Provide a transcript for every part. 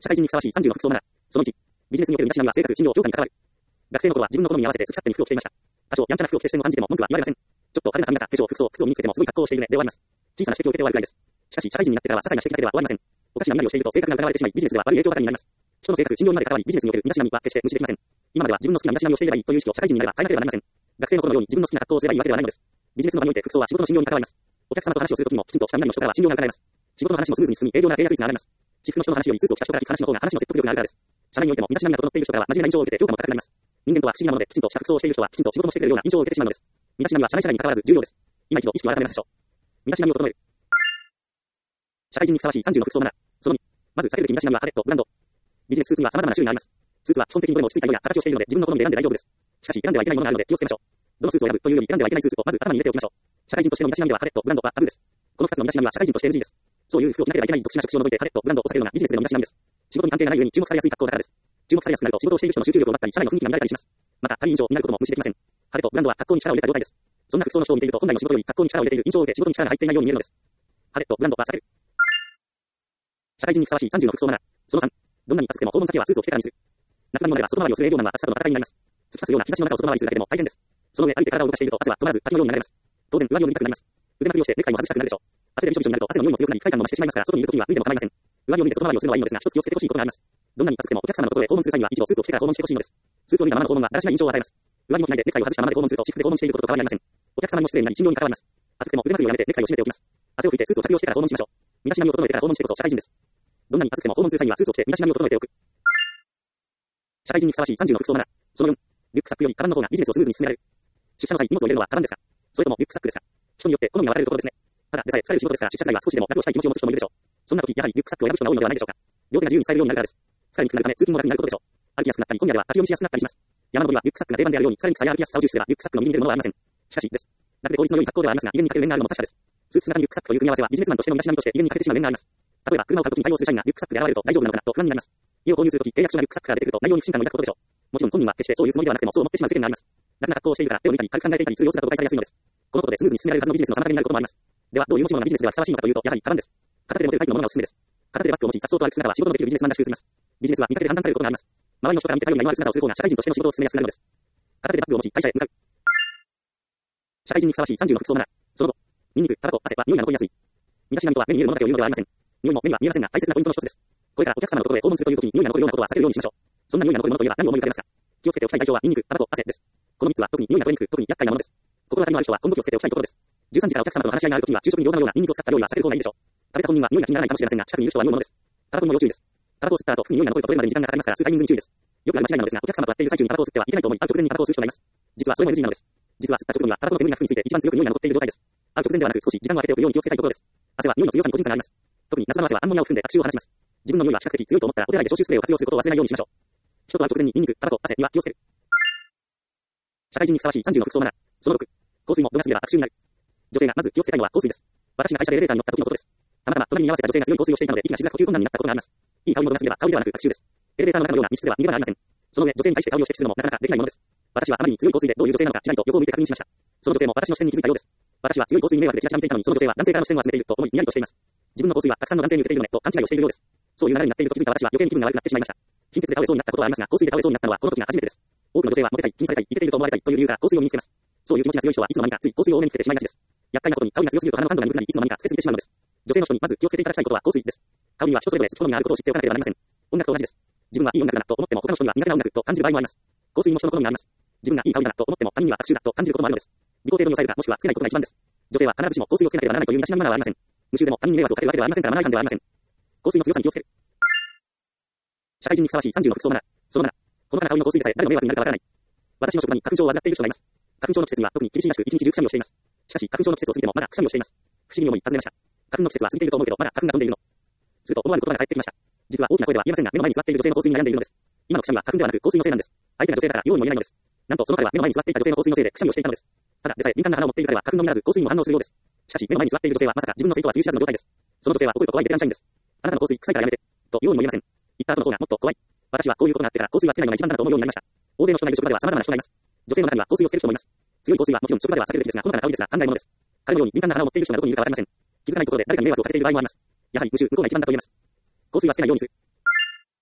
社会人にふさわしい30の服装マナー。その1、ビジネスにおける身だしなみは性格、信用、業界に関わる。学生の頃は自分の好みに合わせて好き勝手に服を着ていました。多少やんちゃな服を着て視線を感じても文句は言われません。ちょっと派手な髪型、化粧、靴を身につけてもすごい格好をしているねで終わります。小さな指摘を受けて終わるくらいです。しかし社会人になってからは些細な指摘だけでは終わりません。おかしな身なりをしていると性格が疑われてしまい、ビジネスでは悪い影響がかかります。人の性格、信用にまで関わり、ビジネスにおける身だしなみは決して無視できません。今までは自分の好きな身だしなみをしていればいいという意識を社会人になれば変えなければなりません。学生の頃のように自分の好きな格好をすればいいわけではないのです。ビジネスの場において服装は仕事の信用に関わります。お客様と話をするときもきちんとした身なりをしたからは信用が伺えます。仕事の話もスムーズに進み、営業なら契約率が上がります。私服の人の話よりスーツを着た人から聞く話の方が話の説得力があるからです。社内においても身だしなみが整っている人からは真面目な印象を受けて評価も高くなります。人間とは不思議なもので、きちんとした服装をしている人はきちんと仕事もしてくれるような印象を受けてしまうのです。身だしなみは社内社内に関わらず重要です。今一度意識を改めましょう。身だしなみを整える。社会人にふさわしい30の服装マナー。その2、まず避けるべき身だしなみはパレット、ブランド。ビジネススーツには様々な種類があります。スーツは基本的にどれも落ち着いた色や形をしているので自分の好みで選んで大丈夫です。しかし選んではいけないものがあるので気をつけましょう。どのスーツを選ぶというより選んではいけないスーツをまず頭に入れておきましょう。社会人としての身だしなみではパレット、ブランドはタブーです。この2つの身だしなみは社会人として NG です。そういう服を着なければいけない特殊な職種を除いてパレット、ブランドを避けるのがビジネスでの身だしなみです。仕事に関係がない上に注目されやすい格好だからです。注目されやすくなると仕事をしている人の集中力を奪ったり社内の雰囲気が乱れたりします。また他人以上になることも無視できません。パレット、ブランドは格好に力を入れた状態です。そんな服装の人を見ていると本来の仕事より格好に力を入れている印象を受け仕事に力が入っていないように見えるのです。パレット、ブランドは避ける。社会人にふさわしい30の服装マナー。その3、どんなに暑くても訪問先はスーツを着てからにする。夏場にもなれば外回りをする営業マンは暑さとの戦いになります。突き刺すような日差しの中を外回りするだけでも大変です。その上歩いて体を動かしていると汗は止まらず滝のように流れます。当然上着を脱ぎたくなります。腕まくりをしてネクタイも外したくなるでしょう。汗でびしょびしょになると汗の匂いも強くなり不快感も増してしまいますから外にいるときには脱いでも構いません。上着を脱いで外回りをするのはいいのですが一つ気をつけてほしいことがあります。どんなに暑くてもお客様のところへ訪問する際には一度スーツを着てから訪問してほしいのです。スーツを脱いだままの訪問はだらしない印象を与えます。上着も着ないでネクタイを外したままで訪問すると私服で訪問していることと変わりありません。お客様にも失礼になり信用に関わります。暑くても腕まくりをやめてネクタイを締めておきます。汗を拭いてスーツを着用してから訪問しましょう。身だしなみを整えてから訪問してこそ社会人です。どんなに暑くても訪問する際にはスーツを着て身だしなみを整えておく。社会人にふさわしい30の服装マナー。その4、リュックサックよりカバンの方がビジネスをスムーズに進められる。出社の際荷物を入れるのはカバンですか？それともリュックサックですか？人によって好みが分かれるところですね。ただでさえ疲れる仕事ですから出社くらいは少しでも楽をしたい気持ちを持つ人もいるでしょう。そんな時やはりリュックサックを選ぶ人が多いのではないでしょうか。両手が自由に使えるようになるからです。疲れにくくなるため通勤も楽になることでしょう。歩きやすくなったり今夜では立ち読みしやすくなったりします。山登りはリュックサックが定番であるように疲れにくさや歩きやすさを重視すればリュックサックの右に出るものはありません。しかしです。楽で効率の良い格好ではありますが家にかける面があるのも確かです。スーツ姿にリュックサックという組み合わせはビジネスマンとしての身だしなみとして家にかけてしまう面があります。例えば車を買う時に対応する社員がリュックサックで現れると大丈夫なのかなと不安になります。家を購入するとき契約書がリュックサックから出てくると内容に不信感を抱くことでしょう。もちろん本人は決してそういうつもりではなくてもそう思ってしまう世間があります。楽な格好をしているから手を抜いたり軽く考えていたりする様子が誤解されやすいのです。このことでスムーズに進められるはずのビジネスの妨げになることもあります。ではどういう持ち物がビジネスではふさわしいのかというとやはりカバンです。片手で持てるタイプのものがおすすめです。片手でバッグを持ち、颯爽と歩く姿は仕事のできるビジネスマンらしく映ります。ビジネスは見かけで判断されることがあります。周りの人から見て頼りない悪い姿をする方が社会人としての仕事を進めやすくなるのです。片手でバッグを持ち、会社へ向かう。社会人にふさわしい30の服装マナー。その後、ニンニク、タバコ、汗は匂いが残りやすい。身だしなみとは目に見えるものだけを言うのではありません。匂いも目には見えませんが大切なポイントの一つです。これからお客様のところへ訪問するというときに匂いが残るようなことは避けるようにしましょう。そんな匂いが残るものといえば何を思い浮かべますか？気をつけておきたい代表はニンニク、タバコ、汗です。この3つは特に匂いが取れにくく、特に厄介なものです。心当たりのある人は今度気をつけておきたいところです。13時からお客様との話し合いがあるときには昼食に餃子のようなニンニクを使った料理は避ける方がいいでしょう。食べた本人は匂いが気にならないかもしれませんが近くにいる人は匂うものです。タバコにも要注意です。タバコを吸った後服に匂いが残ると取れるまでに時間がかかりますから吸うタイミングに注意です。よくある間違いなのですがお客様と会っている最中にタバコを吸ってはいけないと思い会う直前にタバコを吸う人がいます。実はそれも NG なのです。実は吸った直後にはタバコの煙が服について一番強く匂いが残っている状態です。会う直前ではなく少し時間を空けておくように気をつけたいところです。汗は匂いの強さに個人差があります。特に夏場の汗はアンモニアを含んで悪臭を放ちます。自分の匂いが比較的強いと思ったらお手洗いで消臭スプレーを活用することを忘れないようにしましょう。人と会う直前にニンニク、タバコ、汗には気をつける。社会人にふさわしい30の服装マナー。その6、香水も度が過ぎれば悪臭になる。女性がまず気をつけたいのは香水です。私が会社でエレベーターに乗った時のことです。たまたま隣に居合わせた女性が強い香水をしていたので息がしづらく呼吸困難になったことがあります。いい香りの度が過ぎれば香りではなく悪臭です。エレベーターの中のような密室では逃げ場がありません。その上女性に対して香りを指摘するのもなかなかできないものです。私はあまりに強い香水でどういう女性なのかちらりと横を向いて確認しました。その女性も私の視線に気づいたようです。私は強い香水に迷惑でチラチラ見ていたのにその女性は男性からの視線を集めていると思いにやりとしています。自分の香水はたくさんの男性に受けているのねと勘違いをしているようです。そういう流れになっていると気づいた私は余計に気分が悪くなってしまいました。貧血で倒れそうになったことはありますが香水で倒れそうになったのはこの時が初めてです。多くの女性はモテたい、気にされたい、イケていると思われたいという理由から香水を身につけます。そういう気持ちが強い人はいつの間にかつい香水を多めにつけてしまいがちです。厄介なことに香りが強すぎると鼻の感度が鈍くなりいつの間にかつけすぎてしまうのです。女性の人にまず気をつけていただきたいことは香水です。香りには人それぞれ好みがあることを知っておかなければなりません。音楽と同じです。自分はいい音楽だなと思っても他の人には苦手な音楽と感じる場合もあります。香水も人の好みがあります。自分がいい香りだなと思っても他人には悪臭だと感じることもあるのです。自己程度に抑えるかもしくはつけないことが一番です。女性は必ずしも香水をつけなければならないという身だしなみマナーはありません。無臭でも他人に迷惑をかけるわけではありませんからマナー違反ではありません。香水の強さに気をつける。社会人にふさわしい30の服装マナー。その7、この香りの香水でさえ誰の迷惑になるかわからない。私の職場に花粉症を患っている人がいます。花粉症の季節には特に厳しいらしく一日中くしゃみをしています。しかし花粉症の季節を過ぎてもまだくしゃみをしています。不思議に思い尋ねました。花粉の季節は過ぎていると思うけどまだ花粉が飛んでいるの。すると思わぬ言葉が返ってきました。実は大きな声では言えませんが目の前に座っている女性の香水に悩んでいるのです。今のくしゃみは花粉ではなく香水のせいなんです。相手が女性だから用意も言えないのです。なんとその彼は目の前に座っていた女性の香水のせいでくしゃみをしていたのです。ただでさえ敏感な鼻を持っている彼は花粉のみならず香水にも反応するようです。しかし目の前に座っている女性はまさか自分のせいとはつゆ知らずの状態です。その女性は怒ると怖いベテラン社員です。あなたの香水臭いからやめてと用意も言えません。言った後の方がもっと怖い。私はこういうことがあってから香水はつけないのが一番だと思うようになりました。大勢の人がいる職場では様々な人がいます。女性の中には香水をつける人もいます。強い香水はもちろん職場では避けるべきですが、ほのかな香りですが考えものです。彼のように敏感な鼻を持っている人がどこにいるかわかりません。気づかないところで誰かに迷惑をかけている場合もあります。やはり無臭、向こうが一番だと言えます。香水はつけないようにする。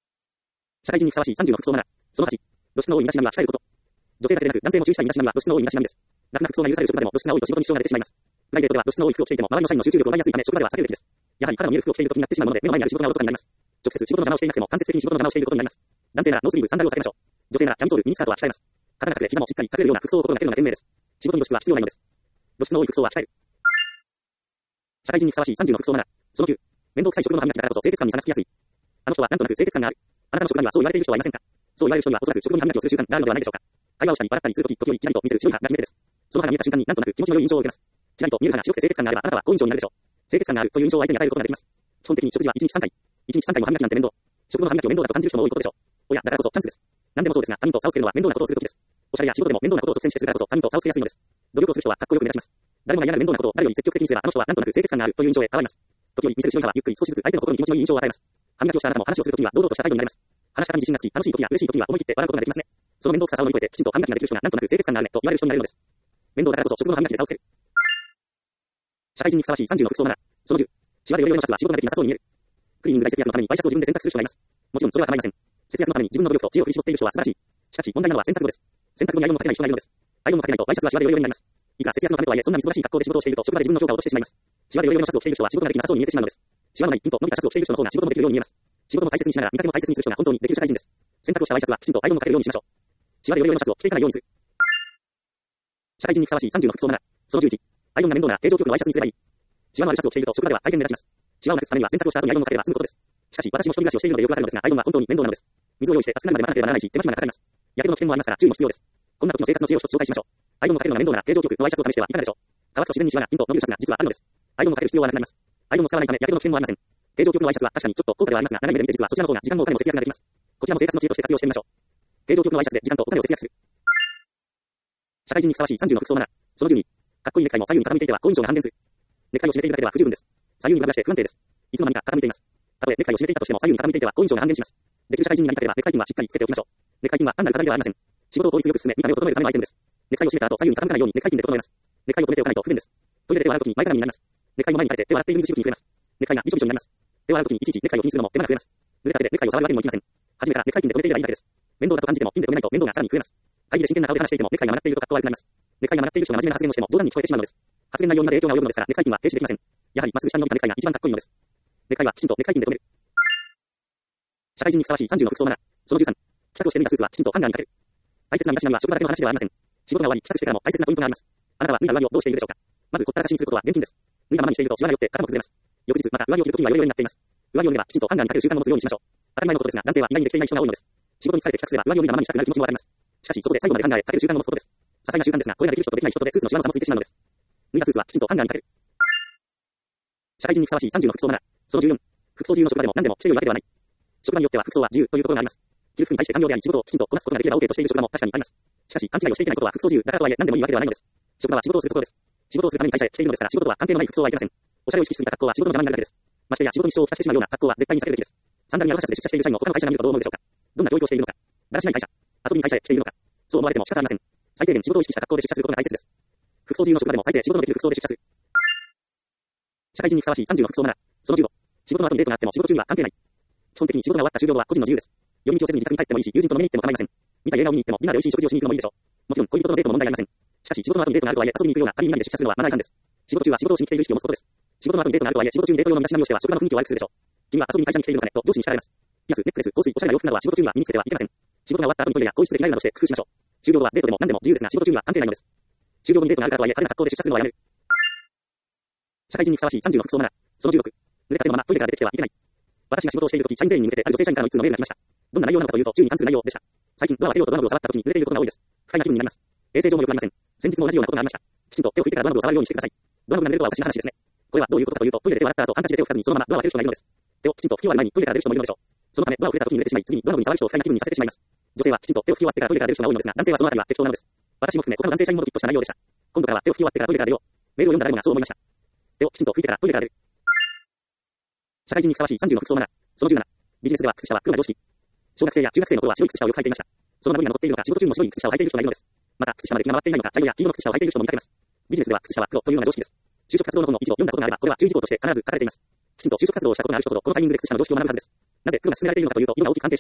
社会人にふさわしい30の服装マナー。その8、露出の多い身だしなみは控えること。女性だけでなく男性も注意したい身だしなみは露出の多い身だしなみです。楽な服装が許される職場でも露出が多いと仕事に支障が出てしまいます。プライベートでは露出の多い服を着ていても周りの社員の集中力を奪いやすいため職場では避けるべきです。やはり肌の見える服を着ていると気になってしまうもので目の前にある仕事がおろそかになります。直接仕事の邪魔をしていなくても間接的に仕事の邪魔をしていることになります。男性ならノースリーブ、サンダルを避けましょう。女性ならキャミソール、ミニスカートは控えます。肩が隠れ、膝もしっかり隠れるような服装を心がけるのが賢明です。仕事に露出は必要ないのです。露出の多い服装は控える。社会人にふさわしい30の服装マナー。その9、面倒くさい職場の歯磨きだからこそ清潔感に差がつきやすい。あの人はなんとなく清潔感がある。あなたの職場にはそう言われている人はいませんか？そう言われる人にはおそらく職場に歯磨きをする習慣があるのではないでしょうか。会話をしたり笑ったりするとき、時折ちらりと見せる白い歯が決め手です。その歯が見えた瞬間になんとなく気持ちの良い印象を受けます。ちらりと見える歯が白くて清潔感があればあなたは好印象になるでしょう。清潔感があるという印象を相手に与えることができます。基本的に食事は1日3回。1日3回も歯磨きなんて面倒。職場の歯磨きを面倒だと感じる人も多いことでしょう。おや、だからこそチャンスです。何でもそうですが、他人と差をつけるのは面倒なことをするときです。おしゃれや仕事でも面倒なことを率先してするからこそ他人と差をつけやすいのです。努力をする人はかっこよく目立ちます。誰もが嫌な面倒なことを誰より積極的にすればあの人はなんとなく清潔感があるという印象へ変わります。時折見せる白い歯はゆっくり少しずつ相手の心に気持ちのいい印象を与えます。歯磨きをしたあなたも話をするときには堂々とした態度になります。話し方に自信がつき、楽しいときや嬉しいときには思い切って笑うことができますね。その面倒くささを乗り越えてきちんと歯磨きができる人がなんとなく清潔感があるねと言われる人になれるのです。面倒だからこそ職場の歯磨きで差をつける。社会人にふさわしい30の服装マナー。その10、シワでヨレヨレのシャツは仕事ができなさそうに見える。クリーニング代節約のためにワイシャツを自分で洗濯する人がいます。もちろんそれは構いません。節約のために自分の努力と知恵を振り絞っている人は素晴らしい。しかし問題なのは洗濯後です。洗濯後にアイロンをかけない人がいるのです。アイロンをかけないとワイシャツはシワでヨレヨレになります。いくら節約のためとはいえそんなに素晴らしい格好で仕事をしていると職場で自分の評価を落としてしまいます。シワでヨレヨレのシャツを着ている人は仕事ができなさそうに見えてしまうのです。シワのないピンと伸びたシャツを着ている人の方が仕事もできるように見えます。仕事も大切にしながら見かけも大切にする人が本当にできる社会人です。洗濯をしたワイシャツはきちんとアイロンをかけるようにしましょう。シワでヨレヨレのシャツを着ていかないようにする。社会人にふさわしい30の服装マナー。その11、アイロンが面倒な形状局のワイシャツにすればいい。シワのあるシャツを着ていると職場では大変目立ちます。シワをなくすためには洗濯をした後にアイロンをかければ済むことです。しかし私も一人暮らしをしているのでよくあるのですが、アイロンは本当に面倒なのです。水を用意して熱くなるまで待たなければならないし、手間暇がかかります。やけどの危険もありますから注意も必要です。こんな時の生活の知恵を一つ紹介しましょう。アイロンをかけるのが面倒な形状局のワイシャツを試してはいかがでしょう。乾くと自然にシワがピンと伸びるシャツが実はあるのです。アイロンをかける必要はなくなります。アイロンを使わないためやけどの危険もありません。形状局のワイシャツは確かにちょっと高価ではありますが、長い目で見て実はそちらの方が時間もお金も節約ができます。こちらも生活の知恵として活用してみましょう。形状局のワイシャツで時間とお金を節約する。社会人にふさわしい30の服装マナー。その12、かっこいいネクタイも左右に傾いていては好印象が半減する。ネクタイを締めているだけでは不十分です。左右に曲がして不安定です。いつの間にか傾いています。たとえネクタイを締めていたとしても左右に傾いていては好印象が半減します。できる社会人になりたければネクタイピンはしっかりつけておきましょう。ネクタイピンは単なる飾りではありません。仕事を効率よく進め、見た目を整えるためのアイテムです。ネクタイを締めた後左右に傾かないようにネクタイピンで整えます。ネクタイを止めておかないと不便です。トイレで手を洗うときに前かがみになります。ネクタイの前に立てて手を洗っている水しぶきに増えます。ネクタイがびしょびしょになります。手を洗うときにいちいちネクタイを気にするのも手間が増えます。濡れた手でネクタイを触るわけにもいきません。初めからネクタイピンで止めていればいいだけです。面倒だと感じてもピンで止めないと面倒がさらに増えます。会議で真剣な顔で話していてもネクタイが曲がっていると格好悪くなります。ネクタイが曲がっている人が真面目な発言をしても冗談に聞こえてしまうのです。発言内容にまで影響が及ぶのですからネクタイピンは停止できません。やはりまっすぐ下に伸びたネクタイが一番かっこいいのです。ネクタイはきちんとネクタイピンで止める。社会人にふさわしい30の服装マナー。その13、帰宅をして脱いだスーツはきちんとハンガーにかける。大切な身だしなみは職場だけの話ではありません。仕事が終わり帰宅してからも大切なポイントがあります。あなたは脱いだ上着をどうしているでしょうか。まずほったらかしにすることは厳禁です。脱いだままにしているとシワが寄って肩も崩れます。翌日また上着を着るときにはヨレヨレになっています。上着を脱げばきちんとハンガーにかける習慣を持つようにしましょう。当たり前のことですが男性は意外にできていない人が多いのです。仕事に疲れて帰宅すれば上着を脱いだままにしたくなる気持ちもわかります。しかしそこで最後までハンガーへかける習慣を持つことです。些細な習慣ですがこれができる人とできない人とでスーツのシワの差もついてしまうのです。脱いだスーツはきちんとハンガーにかける。社会人にふさわしい30の服装マナー。その14、服装自由の職場でも何でも着ているわけではない。職場によっては服装は自由というところがあります。着る服に対して官僚であり仕事をきちんとこなすことができれば OK としている職場も確かにあります。しかし勘違いをしていけないことは服装自由だからとはいえ何でもいいわけではないのです。職場は仕事をするところです。仕事をするために会社へ来ているのですから仕事とは関係のない服装はいけません。おしゃれを意識しすぎた格好は仕事の邪魔になるだけです。ましてや仕事に支障をきたしてしまうような格好は絶対に避けるべきです。サンダルやロハシャツで出社している社員を他の会社が見るとどう思うでしょうか。どんな教育をしているのか。だらしない会社、遊びに会社へ来ているのか。そう思われても仕方ありません。最低限仕事を意識した格好で出社することが大切です。服装自由の職場でも最低仕事のできる服装で出社する。社会人にふさわしい30の服装マナー。その15、仕事の後にデートがあっても仕事中には関係ない。基本的に仕事が終わった終了後は個人の自由です。夜道をせずに自宅に帰ってもいいし、友人と飲みに行っても構いません。見たい映画を見に行っても、ディナーで美味しい食事をしに行くのもいいでしょう。もちろん、恋人とのデートも問題ありません。しかし、仕事の後にデートがあるとはいえ、遊びに行くような仮に何で出社するのはマナー違反です。仕事中は仕事をしに来ている意識を持つことです。仕事の後にデートがあるとはいえ、仕事中にデート用の身だしなみをしては職場の雰囲気を悪くするでしょう。君は遊びに会社に来ているのかねと上司に叱られます。ピアス、ネックレス、香水、おしゃれな洋服などは仕事中には身につけてはいけません。仕事が終わった後にトイレや更衣室で着替えるなどして工夫しましょう。終了後はデートでも何でも自由ですが、仕事中には関係ないのです。終了後にデートがあるからとはいえ、派手な格好で出社するのはやめる。社会人にふさわしい30の服装マナー。その16、濡れた手のままトイレから出てきてはいけない。私が仕事をしているとき、社員全員に向けてある女性社員からの一通のメールが来ました。どんな内容なのかというと、銃に関する内容でした。最近、ドアを開けようとドアノブを触ったときに濡れていることが多いです。不快な気分になります。衛生上も良くありません。先日も同じようなことがありました。きちんと手を拭いてからドアノブを触るようにしてください。ドアノブが濡れるとはおかしな話ですね。これはどういうことかというと、トイレで手を洗った後、ハンカチで手を拭かずにそのままドアを開ける人がいるのです。手をきちんと拭き終わる前にトイレから出る人もいるのでしょう。そのため、ドアを触れたときに濡れてしまい、次にドアノブに触る人を不快な気分にさせてしまいます。女性はきちんと手を拭き終わってからトイレから出る人が多いのですが、男性はそのあたりは適当なのです。私も含め他の男性社員もドキッとした内容でした。今度からは手を拭き終わってからトイレから出よう。メールを読んだ誰もがそう思いました。手をきちんと拭いてからトイレから出る。社会人にふさわしい30の服装マナー。その17、ビジネスでは靴下は黒が常識。小学生や中学生の頃は白い靴下をよく履いていました。その名残が残っているのか、仕事中にも白い靴下を履いている人がいるのです。また、靴下まで気が回っていないのか、茶色や黄色の靴下を履いている人も見かけます。ビジネスでは靴下は黒というのが常識です。就職活動の本の記事を読んだことがあれば、これは注意事項として必ず書かれています。きちんと就職活動をしたことがある人ほど、このタイミングで靴下の常識を学ぶはずです。なぜ黒が勧められているのかというと、色が大きく関係しています。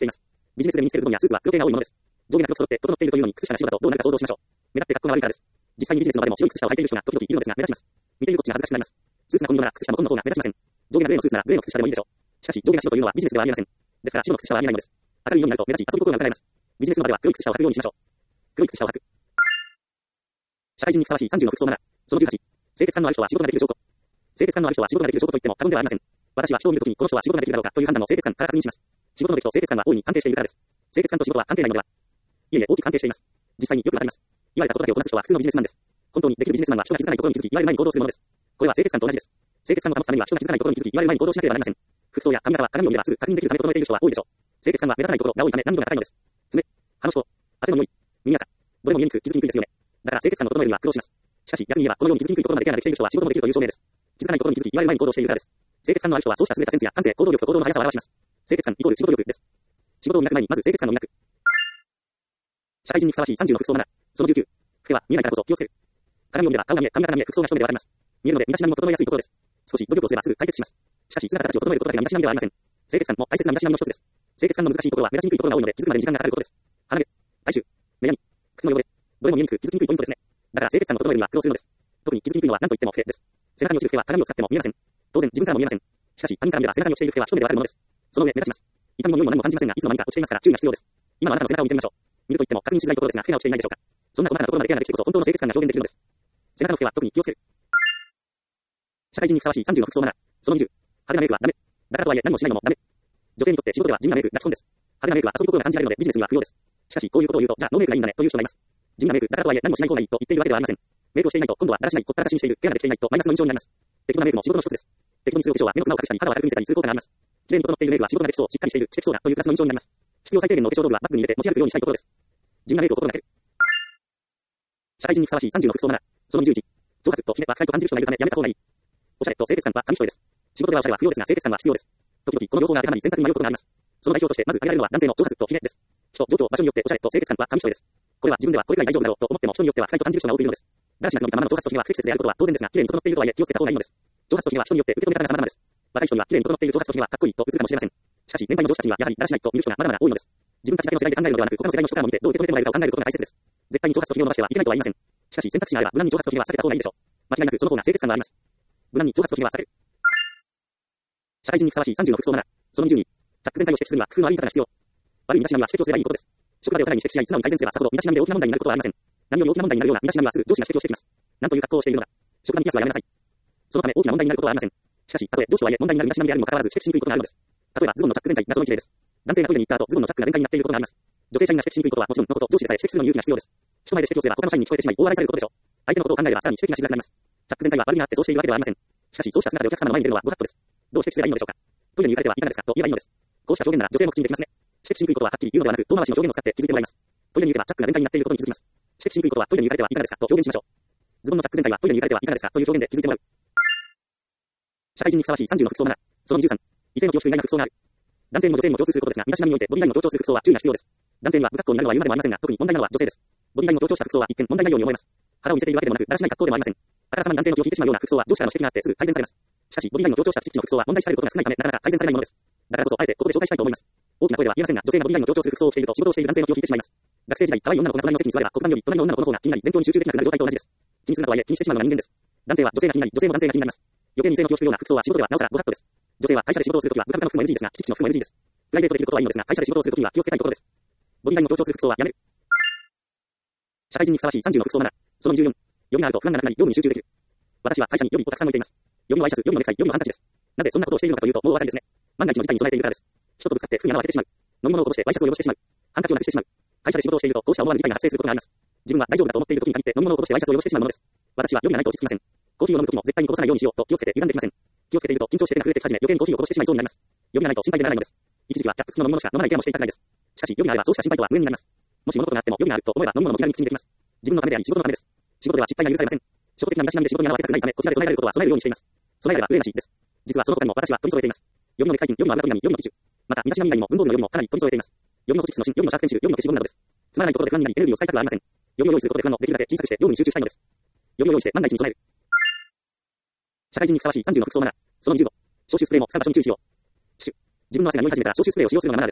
ビジネスで身につけるズボンやスーツは色系が多いものです。上下が黒く揃って整っているというのに靴下が白だとどうなるか想像しましょう。目立って格好が悪いからです。実際にビジネスの場でも白い靴下を履いている人が時々いるのですが目立ちます。見ているこっちが恥ずかしくなります。スーツが紺色なら靴下も紺の方が目立ちません。上下がグレーのスーツならグレーの靴下でもいいでしょう。しかし上下が白というのはビジネスではありえません。ですから白の靴下はありえないのです。明るい色になると目立ち遊ぶ心が伺えます。ビジネスの場では黒い靴下を履くようにしましょう。黒い靴下を履く。社会人にふさわしい30の服装マナー。その18。清潔感のある人は仕事ができる証拠。清潔感のある人は仕事ができる証拠といっても過言ではありません。私は人を見るときにこの人は仕事ができるだろうかという判断を清潔感から確認します。仕事の出来と清潔感は大いに関係しているからです。清潔感と仕事は関係ないのでは。いえいえ、大きく関係しています。実際によくわかります。言われたことだけをこなす人は普通のビジネスマンです。本当にできるビジネスマンは人が気づかないところに気づき、言われる前に行動するものです。これは清潔感と同じです。清潔感を保つためには人が気づかないところに気づき、言われる前に行動しなければなりません。服装や髪型は鏡を見ればすぐ確認できるため整えている人は多いでしょう。清潔感は目立たないところが多いため難度が高いのです。爪、歯の色、汗の匂い、耳垢、どれも見えにくく気づきにくいですよね。だから清潔感の整えるには苦労します。しかし逆に言えばこのように気づきにくいところまでケアができている人は仕事もできるという証明です。気づかないところに気づき、言われる前に行動しているからです。清潔感のある人はそうした優れたセンスや感性、行動力と行動の速さを表します。清潔感イコール仕事力です。仕事を磨く前にまず清潔感を磨く。社会人にふさわしい30の服装マナー。その19。服は見えないからこそ気をつける。鏡を見れば顔が見え、髪型が見え、服装が一目でわかります。見えるので身だしなみも整えやすいところです。少し努力をすればすぐ解決します。しかし姿形を整えることだけが身だしなみではありません。清潔感も大切な身だしなみの一つです。清潔感の難しいところは目立ちにくいところが多いので気づくまでに時間がかかることです。鼻毛、体臭、目やに、靴の汚れ、どれも見えにくく気づきにくいポイントですね。だから清潔感の整えるには苦労するのです。特に気づきにくいのは何といっても服です。背中に落ちる服は鏡を使っても見えません。当然自分からも見えません。しかし他人から見れば背中に落ちている服は一目でわかるものです。その上目立ちます。痛みも匂いも何も感じませんがいつの間にか落ちていますから注意が必要です。今のあなたの背中を見てみましょう。見ると言っても確認しづらいところですが、怪我をしていないでしょうか。そんな細かなところまでケアができてこそ本当の清潔感が表現できるのです。背中の毛は特に気をつける。社会人にふさわしい30の服装マナー。その20。派手なメイクはダメ。だからとはいえ何もしないのもダメ。女性にとって仕事では地味なメイクが基本です。派手なメイクは遊び心が感じられるのでビジネスには不要です。しかしこういうことを言うと、じゃあノーメイクがいいんだねという人がいます。地味なメイクだからとはいえ何もしない方がいいと言っているわけではありません。メイクをしていないと今度はだらしない、ほったらかしにしている、ケアができていないとマイナスの印象になります。適当なメイクも仕事の一つです。適当にするお化粧は目のクマを隠したり肌を明るく見せたりする効果があります。綺麗に整っているメイクは仕事ができそう、しっかりしている、知的そうだというプラスの印象になります。必要最低限のお化粧道具はバッグに入れて持ち歩くようにしたいところです。地味なメイクを心がける。社会人にふさわしい30の服装マナー。その21。挑発とひねは不快と感じる人がいるためやめた方がいい。おしゃれと清潔感は紙一重です。仕事ではおしゃれは不要ですが清潔感は必要です。時々この両方が当てはまり選択に迷うことがあります。その代表としてまず挙げられるのは男性の挑発とひねです。人、状況、場所によっておしゃれと清潔感は紙一重です。これは自分ではこれくらい大丈夫だろうと思っても人によっては不快と感じる人が多くいるのです。だらしなく伸びたままの挑発とひねは不適切であることは当然ですが、綺麗に整っているとはいえ気をつけた方がいいのです。挑発とひねは人によって受け止め方が様々です。若い人には綺麗に整っている挑発とひねはかっこいいと映るかもしれません。しかし年配の女子たちにはやはりだらしないと見る人がまだまだ多いのです。自分たちだけの世代で考えるのではなく他の世代の人からも見てどう受け止めてもらえるかを考えることが大切です。絶対に挑発とひねを伸ばしてはいけないとは言いません。しかし選択肢があれば無難に挑発とひねは避けた方がいいでしょう。間違いなくその方が清潔感があります。無難に挑発とひねは避ける。社会人にふさわしい30の服装マナー。その22。タック全体を指摘するには工夫のある言い方が必要。悪い身だしなみは指摘をすればいいことです。職場でお互いに指摘し合い素直に改善すればさほど身だしなみで大きな問題になることはありません。何より大きな問題になるような身だしなみはすぐ上司が指摘をしてきます。なんという格好をしているのだ。職場にピアスはやめなさい。そのため大きな問題になることはありません。しかし、たとえ上司とはいえ問題になる身だしなみであるにもかかわらず指摘しにくいことがあるのです。例えばズボンのチャック全体がその一例です。男性がトイレに行った後ズボンのチャックが全開になっていることがあります。女性社員が指摘しにくいことはもちろんのこと、上司でさえ指摘するのに勇気が必要です。人前で指摘をすれば他の社員に聞こえてしまい大笑いされることでしょう。相手のことを考えればさらに指摘がしづらくなります。チャック全体は悪気があってそうしているわけではありません。しかしそうした姿でお客様の前に出るのはご法度です。どう指摘すればいいのでしょうか。トイレに行かれてはいかがですかと言えばいいのです。こうした表現なら女性も口にできますね。指摘しにくいことははっきり言うのではなく遠回しの表現を使って気づいてもらいます。トイレに行けばチャックが全開になっていることに気づきます。指摘しにくいことはトイレに行かれてはいかがですかと表現しましょう。ズボンのチャック全体はトイレに行かれてはいかがですかという表現で気づいてもらう。社会人にふさわしい30の服装マナー。その23。異性の恐縮以外な服装がある。男性にも女性にも共通することですが、身だしなみにおいてボディラインを強調する服装は注意が必要です。男性には不格好になるのは言うまでもありませんが、特に問題なのは女性です。ボディラインを強調した服装は一見問題ないように思えます。腹を見せているわけでもなく、だらしない格好でもありません。あからさまに男性の気を引いてしまうような服装は上司からの指摘があってすぐ改善されます。しかし、ボディラインを強調したきちっちの服装は問題視されることが少ないため、なかなか改善されないものです。だからこそ、あえてここで紹介したいと思います。大きな声では言えませんが、女性がボディラインを強調する服装を着ていると仕事をしている男性の気を引いてしまいます。学生時代、可愛い女の子が隣の席に座れば、黒板より隣の女の子の方が気になり、勉強に集中できなくなる状態と同じです。気にするなとはいえ気にしてしまうのが人間です。男性は女性が気になり、女性も男性が気になります。余計に性の気を引くような服装は仕事ではなおさらご法度です。女性は会社で仕事をするときはブカブカの服も NG ですが、キチキチの服も NG です。プライベートできることはいいのですが、会社で仕事をするときには気をつけたいところです。ボディラインを強調する服装はやめる。社会人にふさわしい30の服装マナー。その14。読みがあると不安がなくなり、業務に集中できる。私は会社に予備をたくさん置いています。予備のワイシャツ、予備のネクタイ、予備のハンカチです。なぜそんなことをしているのかというと、もうお分かりですね。万が一の事態に備えているからです。人とぶつかって服に穴を開けてしまう。飲み物をこぼしてワイシャツを汚してしまう。ハンカチをなくしてしまう。会社で仕事をしていると、こうした思わぬ事態が発生することがあります。自分は大丈夫だと思っている時に限って飲み物をこぼしてワイシャツを汚してしまうものです。私は予備がないと落ち着きません。コーヒーを飲む時も絶対にこぼさないようにしようと気をつけて油断できません。気をつけていると緊張して手が震えてき始め、余計にコーヒーをこぼしてしまいそうになります。予備がないと心配でならないのです。一時期はキャップ付きの飲み物しか飲まないケアもしていたくらいです。しかし予備があればそうした心配とは無縁になります。もし物事があっても予備があると思えば飲み物も気軽に口にできます。自分のためであり仕事のためです。仕事では失敗が許されません。初歩的な身だしなみで仕事に穴を開けたくないため、こちらで備えられることは備えるようにしています。備えれば憂いなしです。実はその他にも私は取り揃えています。予備のネクタイピン、予備の油取り紙、予備のティッシュ。また身だしなみ以外にも文房具の予備もかなり取り揃えています。予備のポチキスの芯、予備のシャープペンシル、予備の消しゴムなどです。つまらないところで不安になりエネルギーを使いたくはありません。予備を用意することで不安のできるだけ小さくして業務に集中したいのです。予備を用意して万が一に備える。社会人にふさわしい30の服装マナー。その25。消臭スプレーも使う場所に注意しよう。自分の汗が匂い始めたら消臭スプレーを使用するのがマナーです。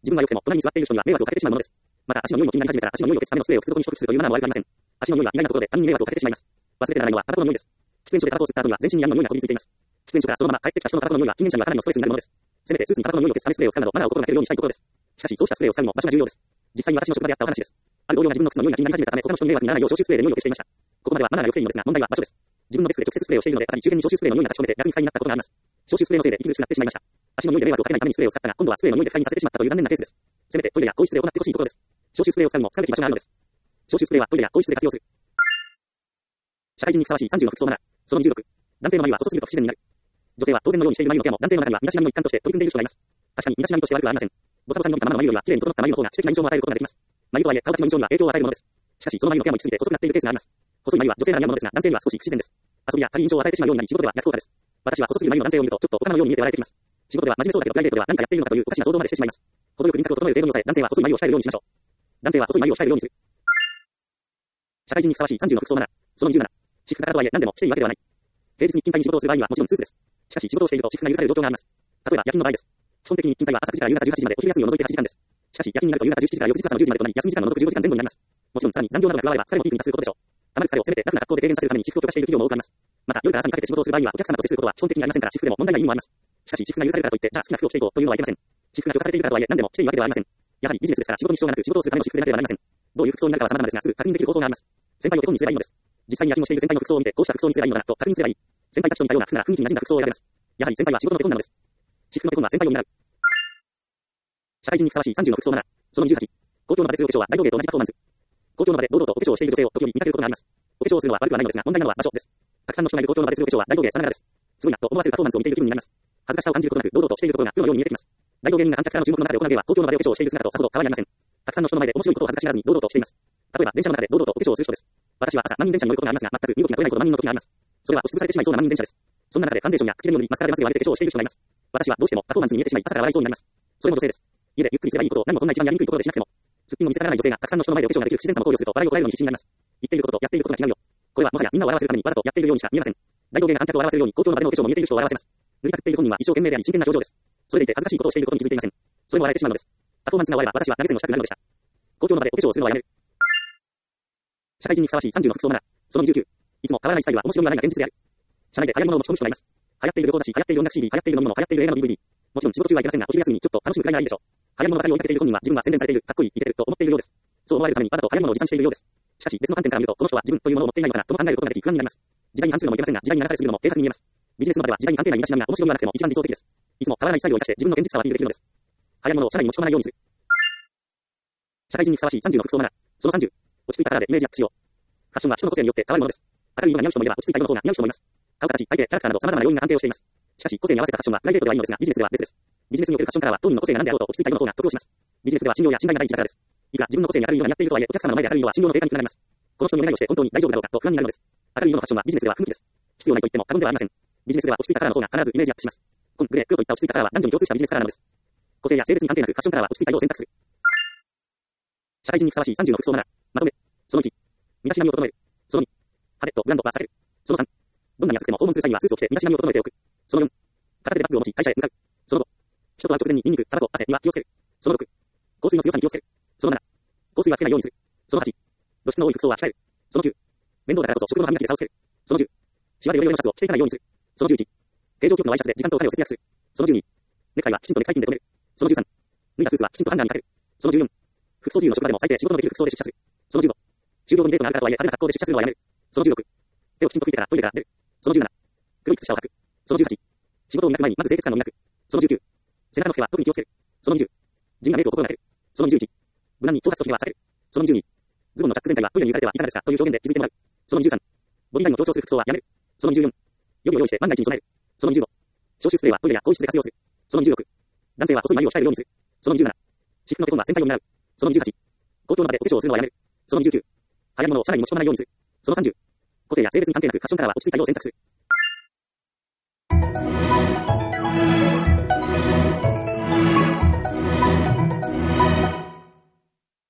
自分は良くても、隣に座っている人には迷惑をかけてしまうものです。また、足の匂いも気になり始めたら、足の匂いを消すためのスプレーを靴底に取得するというマナーも悪くありません。足の匂いは意外なところで他人に迷惑をかけてしまいます。忘れてならないのはタバコの匂いです。喫煙所でタバコを吸った後には全身に闇の匂いがこびりついています。喫煙所からそのまま帰ってきた人のタバコの匂いは禁煙者にはかなりのストレスになるものです。せめてスーツにタバコの匂いを消すためスプレーを使うなどマナーを心がけるようにしたいところです。しかし、そうしたスプレーを使うにも場所が重要です。実際に私の職場であったお話です。ある同僚が自分の靴の匂いが気になり始めたため、他の人に迷惑にならないよう消臭スプレーで匂いを消していました。ここまではマナーが良くていいのですが、問題は場所です。自分のデスクで直接スプレーをしているので、再び周辺に消臭スプレーの匂いが立ち込めて逆に不快になったことがあります。消臭スプレーのせいで息苦しくなってしまいました。足の匂いで迷惑をかけないためにスプレーを使ったが、今度はスプレーの匂いで不快にさせてしまったという残念なケースです。せめてトイレや更衣室で行ってほしいところです。消臭スプレーを使うにも使うべき場所があるのです。消臭スプレーはトイレや更衣室で活用する。社会人にふさわしい30の服装マナー。その26。男性の眉は細すぎると不自然になる。女性は当然のようにしている眉のケアも男性の中には身だしなみの一環として取り組んでいる人がいます。確かに身だしなみとして悪くはありません。ボサボサに伸びたままの眉よりは綺麗に整った眉の方が知的な印象を与えることができます。眉とはいえ顔立ちの印象には影響を与えるものです。しかしその眉のケアも行き過ぎて細くなっているケースがあります。細い眉は女性なら似合うものですが、男性には少し不自然です。遊びや軽い印象を与えてしまうようになり仕事では逆効果です。私は細すぎる眉の男性を見るとちょっと大人のように見えて笑えてきます。仕事では真面目そうだけどプライベートでは何かやっているのかというおかしな想像までしてしまいます。程よく輪郭を整える程度に抑え、男性は細い眉を鍛えるようにしましょう。男性は細い眉を鍛えるようにする。社会人にふさわしい30の服装マナー。その27。私服だからとはいえ何でも着ていいわけではない。平日に勤怠に仕事をする場合にはもちろんスーツです。しかし仕事をしていると私服が許される状況があります。例えば夜勤の場合です。基本的に勤怠は朝9時から夕方18時までお昼休みを除いて8時間です。しかし夜勤になると夕方17時から翌日朝の10時までとなり、休み時間の除く15時間前後になります。もちろんさらに残業などが加われば疲れもピークに達することでしょう。たまる疲れをせめて楽な格好で軽減させるために私服を許可している企業も多くあります。また夜から朝にかけて仕事をする場合にはお客様と接することは基本的にありませんから私服でも問題ない意味もあります。しかし私服が許されるからといってじゃあ好きな服を着ていこうというのはいけません。私服が許可されているからとはいえ何でも着ていいわけではありません。やはりビジネスですから仕事に支障がなく仕事をするための私服でなければなりません。どういう服装になるかは様々ですがすぐ確認できる方法があります。先輩を手本にすればいいのです。実際に夜勤をしている先輩の服装を見てこうした服装にすればいいのだと確認すればいい。先輩たちと似たような服なら雰囲気に馴染んだ服装を選べます。やはり先輩は仕事の手本なのです。私服の手本は先輩を見習う。社会人にふさわしい30の服装マナー。その28。公共の場でするお化粧は大道芸と同じパフォーマンス。公共の場で堂々とお化粧をしている女性を時折見かけることがあります。お化粧をするのは悪くはないのですが、問題なのは場所です。たくさんの人がいる公共の場でするお化粧は大道芸さながらです。すごいなと思わせるパフォーマンスを見ている気分になります。恥ずかしさを感じることなく堂々としているところがプロのように見えてきます。大道芸人が観客からの注目の中で行う芸は公共の場でお化粧をしている姿とさほど変わりありません。たくさんの人の前で面白いことを恥ずかしがらずに堂々としています。例えば電車の中で堂々とお化粧をする人です。私は朝満員電車に乗ることがありますが、全く身動きが取れないこと万人の時があります。それは押しつぶされてしまいそうな満員電車です。そんな中でファンデーションや唇に塗りマスカラでまつげを当てて化粧をしている人がいます。私はどうしてもパフォーマンスに見えてしまい朝から笑いそうになります。それも女性です。家でゆっくりすればいいことを何もこんな一番やりにくいところでしなくても、すっぴんを見せたがらない女性がたくさんの人の前でお化粧ができる不自然さも考慮すると笑いをこらえるのに必死になります。言っていることとやっていることが違うよ。これはもはやみんなを笑わせるためにわざとやっているようにしか見えません。大道芸が観客を笑わせるように公共の場でのお化粧も見えている人を笑わせます。塗りたくっている本人は一生懸命であり真剣な表情です。それでいて恥ずかしいことをしていることに気づいていません。それも笑えてしまうのです。パフォーマンスが終われば私は投げ銭をしたくなるのでした。公共の場でお化粧をするのはやめる。社会人にふさわしい30の服装マナー。その29。いつも変わらないスタイルは面白みがないが現実である。社内で流行り物を持ち込む人がいます。流行っている旅行雑誌、流行っている音楽 CD、流行っている飲み物、流行っている映画の DVD。もちろん仕事中はいけませんが、お昼休みにちょっと楽しむくらいならいいでしょう。流行り物ばかり追いかけている本人は自分は宣伝されている、かっこいい、イケてると思っているようです。そう思われるためにわざと流行り物を持参しているようです。しかし別の観点から見ると、この人は自分というものを持っていないのかなとも考えることができ不安になります。時代に反するのもいけませんが、時代に流されすぎるのも正確に見えます。ビジネスの場では時代に関係ない身だしなみが面白みがなくても一番理想的です。いつも変わらないスタイルを生かして自分の現実さはアピールできるのです。流行り物を社内に持ち込まないようにする。社会人にふさわしい30の服装マナー。その30。落ち着いたカラーでイメージアップしよう。ファッションは人の個性によって変わるものです。明るい色が似合う人もいれば落ち着いた色の方が似合う人もいます。顔形、体型、キャラクターなど様々な要因が関係をしています。しかし個性に合わせたファッションはプライベートではいいのですが、ビジネスでは別です。ビジネスにおけるファッションカラーは当人の個性が何であろうと落ち着いた色の方が得をします。ビジネスでは信用や信頼が第一だからです。いくら自分の個性に明るい色が似合っているとはいえ、お客様の前で明るい色は信用の低下につながります。この人にお願いをして本当に大丈夫だろうかと不安になるのです。明るい色のファッションはビジネスでは不向きです。必要ないと言っても過言ではありません。ビジネスでは落ち着いたカラーの方が必ずイメージアップします。紺、グレー、黒といった落ち着いたカラーは男女に共通したビジネスカラーなのです。個性や性別に関係なくファッションカラーは落ち着いた色を選択する。社会人にふさわしい30の服装マナー。まとめ。その1。身だしなみを整える。その2。派手とブランドは避ける。その3。どんなに暑くても訪問する際にはスーツを着て身だしなみを整えておく。その4。片手でバッグを持ち会社へ向かう。その5。人と会う直前にニンニク、タバコ、汗には気をつける。その6。香水の強さに気をつける。その7。香水はつけないようにする。その8。露出の多い服装は控える。その9。面倒だからこそ食後の歯磨きで差をつける。その10。シワでヨレヨレのシャツを着ていかないようにする。その11。形状記憶のワイシャツで時間とお金を節約する。その12。ネクタイはきちんとネクタイピンで留める。その13。脱いだスーツはきちんとハンガーにかける。その14。服装自由の職場でも最低仕事のできる服装で出社する。その15。就業後にデートがあるからとはいえ派手な格好で出社するのはやめる。その16。手をきちんと拭いてからトイレから出る。その17。黒い靴下を履く。その18。仕事を磨く前にまず清潔感の磨く。その19。背中の毛は特に気をつける。その20。地味なメイクを心がける。その21。無難に頭髪とひげは避ける。その22。ズボンのチャック全体はトイレに行かれてはいかがですかという表現で気づいてもらう。その23。ボディラインを強調する服装はやめる。その24。予備を用意して万が一に備える。その25。消臭スプレーはトイレや更衣室で活用する。その26。男性は細い眉を鍛えるようにする。その27。私服の手本は先輩を習う。その28。公共の場でお化粧をするのはやめる。その29。流行り物を社内に持ち込まないようにする。その30。個性や性別に関係なくファッションカラーは落ち着いた色を選択する。